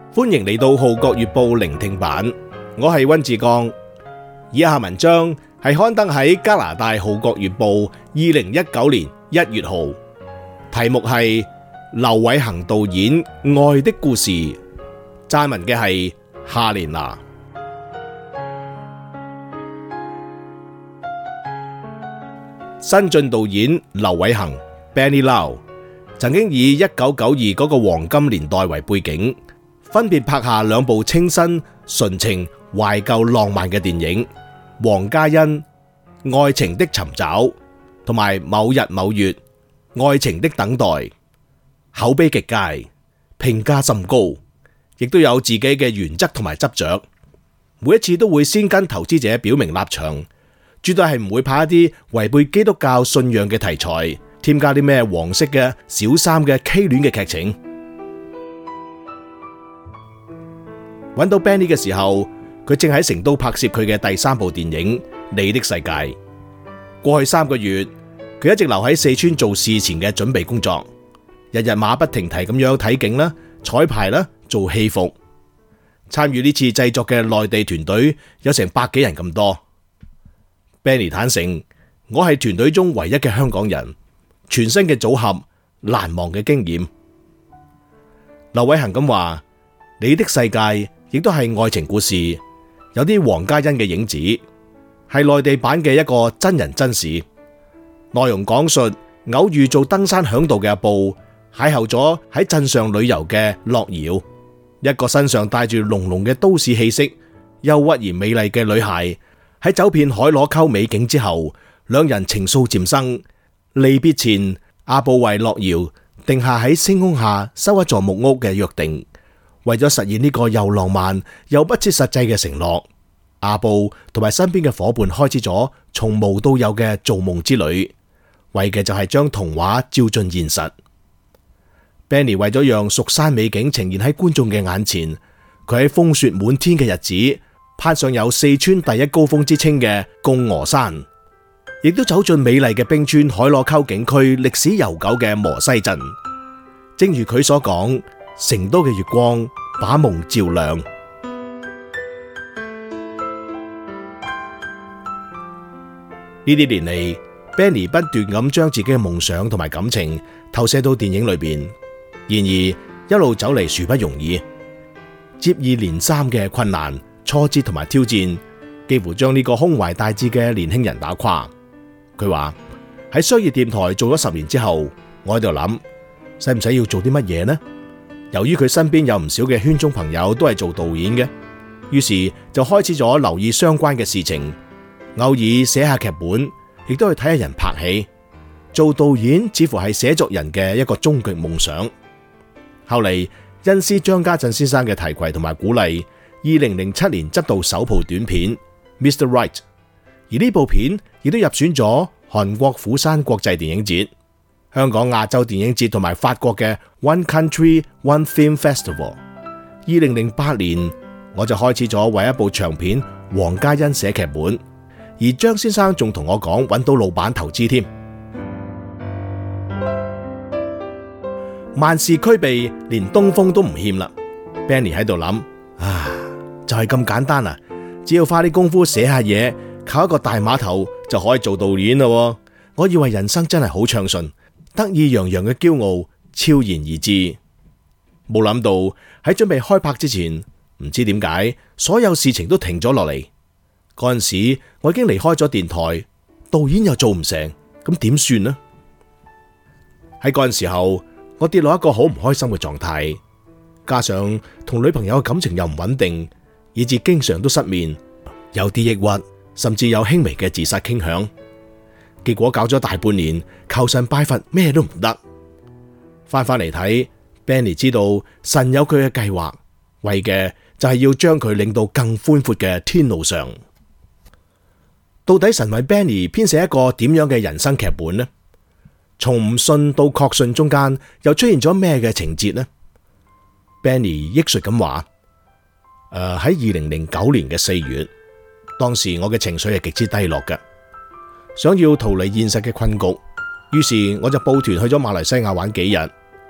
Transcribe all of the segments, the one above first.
歡迎嚟到《號角月報》聆聽版，我係溫志剛。以下文章係刊登喺加拿大《號角月報》2019年1月號，題目係劉偉恒導演《愛的故事》，撰文嘅係夏蓮娜。新晉導演劉偉恒 Benny Lau 曾經以1992嗰個黃金年代為背景，分別拍下兩部清新、純情、懷舊、浪漫嘅電影《黃嘉欣愛情的尋找》同埋《某日某月愛情的等待》，口碑極佳，評價甚高，亦都有自己嘅原則同埋執着。每一次都會先跟投資者表明立場，絕對係唔會拍一啲違背基督教信仰嘅題材，添加啲咩黃色嘅、小三嘅、畸戀嘅劇情。揾到 Benny 嘅時候，佢正喺成都拍攝佢嘅第3部電影《你的世界》。過去3個月，佢一直留喺四川做事前嘅準備工作，日日馬不停蹄咁樣睇景啦、彩排啦、做戲服。參與呢次製作嘅內地團隊有成100幾人咁多。Benny 坦承，我係團隊中唯一嘅香港人，全新嘅組合，難忘嘅經驗。劉偉恒咁話：你的世界亦都係愛情故事，有啲黃嘉欣嘅影子，係內地版嘅一個真人真事。內容講述偶遇做登山嚮導嘅阿布，邂逅咗喺鎮上旅遊嘅樂瑤，一個身上帶住濃濃嘅都市氣息、憂鬱而美麗嘅女孩。喺走遍海螺溝美景之後，兩人情愫漸生。離別前，阿布為樂瑤定下喺星空下修一座木屋嘅約定。為咗實現呢個又浪漫又不切實際嘅承諾，阿布同埋身邊嘅伙伴開始咗從無到有嘅造夢之旅，為嘅就係將童話照進現實。Benny 為咗讓蜀山美景呈現喺觀眾嘅眼前，佢喺風雪滿天嘅日子，攀上有四川第一高峰之稱嘅貢鵝山，亦都走進美麗嘅冰川海螺溝景區歷史悠久嘅磨西鎮。正如佢所講，成都嘅月光把夢照亮。呢啲年嚟，Benny 不斷咁將自己嘅夢想同埋感情投射到電影裏邊。然而一路走嚟殊不容易，接二連三嘅困難、挫折同埋挑戰，幾乎將呢個胸懷大志嘅年輕人打垮。佢話喺商業電台做咗10年之後，我喺度諗，使唔使要做啲乜嘢呢？由於佢身邊有唔少嘅圈中朋友都係做導演嘅，於是就開始咗留意相關嘅事情，偶爾寫下劇本，亦都去睇下人拍戲。做導演似乎係寫作人嘅一個終極夢想。後嚟恩師張家鎮先生嘅提攜同埋鼓勵，2007年執導首部短片《Mr. Right》，而呢部片亦都入選咗韓國釜山國際電影節、香港亞洲電影節同埋法國嘅 One Country One Film Festival。2008年我就開始咗為一部長片《黃嘉欣》寫劇本，而張先生仲同我講揾到老闆投資添。萬事俱備，連東風都唔欠啦。Benny 喺度諗，就係咁簡單啊！只要花啲功夫寫下嘢，靠一個大碼頭就可以做導演咯。我以為人生真係好暢順，得意洋洋嘅驕傲悄然而至。冇諗到喺準備開拍之前，唔知點解所有事情都停咗落嚟。嗰陣時我已經離開咗電台，導演又做唔成，咁點算呢？喺嗰陣時候，我跌落一個好唔開心嘅狀態，加上同女朋友嘅感情又唔穩定，以致經常都失眠，有啲抑鬱，甚至有輕微嘅自殺傾向。結果搞咗大半年，求神拜佛咩都唔得。翻嚟睇 Benny 知道神有佢嘅計劃，為嘅就係要將佢領到更寬闊嘅天路上。到底神為 Benny 編寫一個點樣嘅人生劇本呢？從唔信到確信中間又出現咗咩嘅情節呢？ Benny 憶述咁話：喺2009年嘅4月，當時我嘅情緒係極之低落嘅，想要逃離現實嘅困局，於是我就報團去咗馬來西亞玩幾日。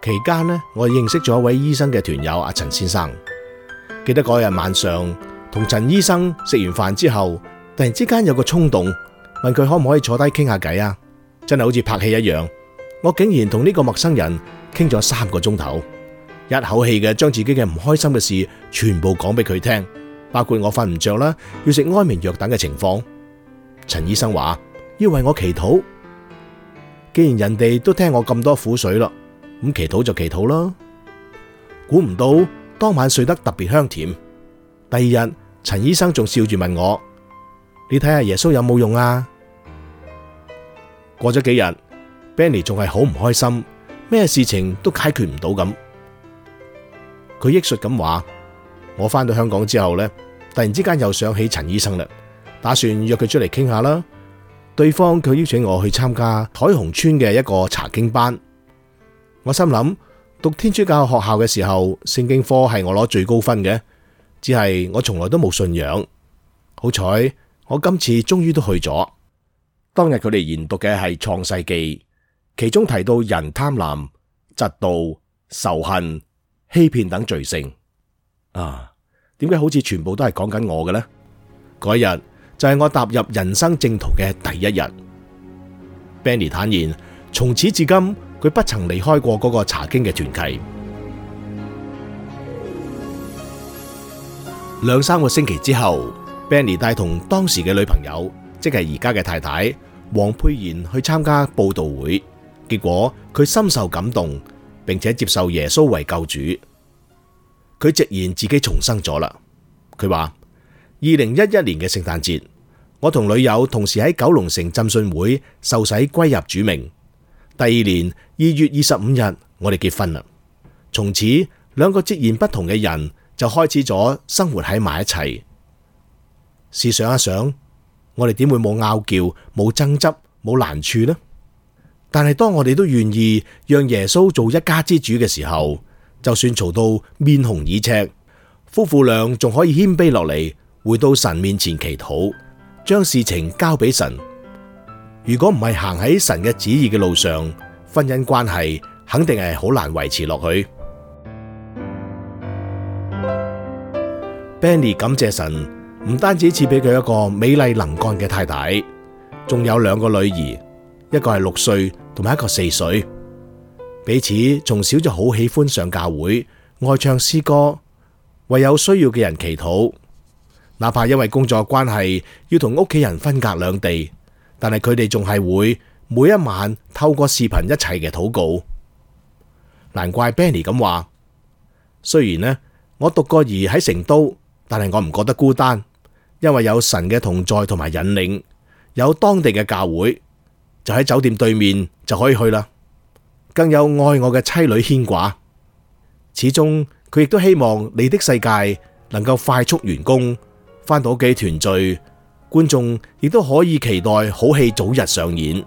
期間呢，我認識咗一位醫生嘅團友阿陳先生。記得嗰日晚上同陳醫生食完飯之後，突然之間有個衝動，問佢可唔可以坐低傾下偈啊？真係好似拍戲一樣，我竟然同呢個陌生人傾咗3個鐘頭，一口氣嘅將自己嘅唔開心嘅事全部講俾佢聽，包括我瞓唔着啦，要食安眠藥等嘅情況。陳醫生話要為我祈禱，既然人哋都聽我咁多苦水咯，咁祈禱就祈禱啦。估唔到當晚睡得特別香甜。第二日，陳醫生仲笑住問我：你睇下耶穌有冇用啊？過咗幾日，Benny 仲係好唔開心，咩事情都解決唔到咁。佢憶述咁話：我返到香港之後呢，突然之間又想起陳醫生啦，打算約佢出嚟傾下啦。對方佢邀請我去參加彩虹村嘅一個查經班。我心諗，讀天主教學校嘅時候，聖經科係我攞最高分嘅，只係我從來都冇信仰。好彩我今次終於都去咗。當日佢哋研讀嘅係創世記，其中提到人貪婪、嫉妒、仇恨、欺騙等罪性。點解好似全部都係講緊我嘅呢？嗰日就係我踏入人生正途嘅第一日。Benny 坦言，從此至今佢不曾離開過嗰個查經嘅團契。2-3個星期之後，Benny 帶同當時嘅女朋友，即係而家嘅太太黃佩賢去參加佈道會，結果佢深受感動，並且接受耶穌為救主。佢直言自己重生咗啦。佢話2011年嘅聖誕節，我同女友同時喺九龍城浸信會受洗歸入主名。第2年2月25日，我哋結婚啦。從此2個截然不同嘅人就開始咗生活喺埋一齊。試想一想，我哋點會冇拗撬、冇爭執、冇難處呢？但係當我哋都願意讓耶穌做一家之主嘅時候，就算嘈到面紅耳赤，夫婦倆仲可以謙卑落嚟，回到神面前祈禱，將事情交俾神。如果唔係行喺神嘅旨意嘅路上，婚姻關係肯定係好難維持落去。Benny 感謝神，唔單止賜俾佢一個美麗能幹嘅太太，仲有2個女兒，一個係6歲，同埋一個4歲。彼此從小就好喜歡上教會，愛唱詩歌，為有需要嘅人祈禱。哪怕因為工作關係要同屋企人分隔兩地，但係佢哋仲係會每一晚透過視頻一齊嘅禱告。難怪 Benny 咁話，雖然呢，我獨個兒喺成都，但係我唔覺得孤單，因為有神嘅同在同埋引領，有當地嘅教會，就喺酒店對面就可以去啦。更有愛我嘅妻女牽掛。始終佢亦都希望你的世界能夠快速完工，返到屋企團聚，觀眾亦都可以期待好戲早日上演。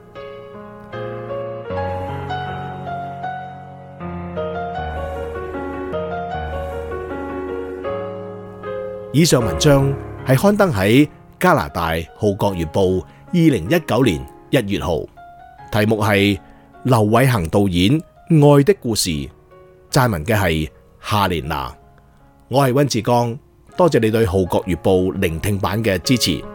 以上文章係刊登喺加拿大《號角月報》2019年1月號，題目係劉偉恒導演《愛的故事》，撰文嘅係夏蓮娜。我係溫志剛，多謝你對《號角月報》聆聽版嘅支持。